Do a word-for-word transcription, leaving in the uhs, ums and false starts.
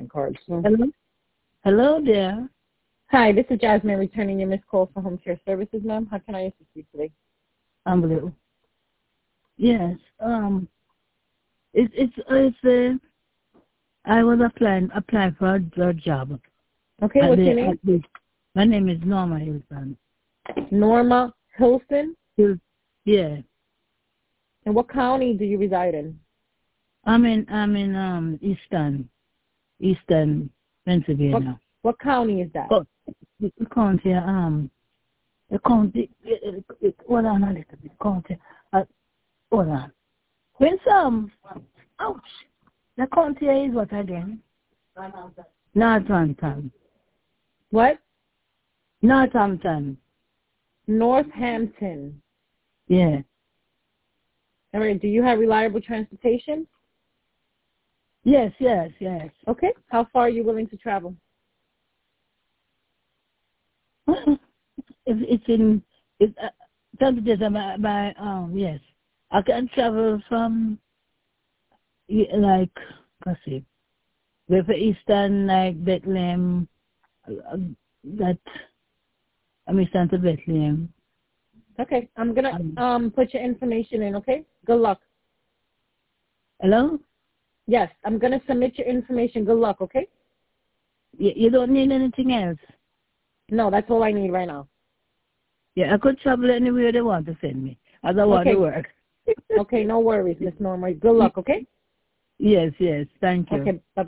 calling card. So. Hello? Hello there. Hi, this is Jasmine returning your missed call for home care services, ma'am. How can I assist you today? Unbelievable. Yes. Um. It's it's it's. Uh, I was applying applying for a, a job. Okay, At what's the, your name? at the, my name is Norma Hilton. Norma Hilton. Hil- Yeah. And what county do you reside in? I'm in I'm in um Eastern Eastern Pennsylvania. What, what county is that? Oh, the the county um the county it, it, it, hold on a little bit county uh, hold on. When some ouch the county is what again? Northampton. What? Northampton. Northampton. Yeah. All right. Do you have reliable transportation? Yes, yes, yes. Okay. How far are you willing to travel? If it's in it uh, transportation by, by um yes. I can travel from yeah, like let's see. Where for Eastern like Bethlehem uh, that I'm Eastern to Bethlehem. Okay. I'm gonna Um, um put your information in. Okay. Good luck. hello? Yes, I'm gonna submit your information. Good luck. Okay. You, you don't need anything else? No, that's all I need right now. Yeah, I could travel anywhere they want to send me. As I want Okay. to work. Okay. No worries, Miss Norma. Good luck. Okay. Yes, yes. Thank you. Okay. Bye.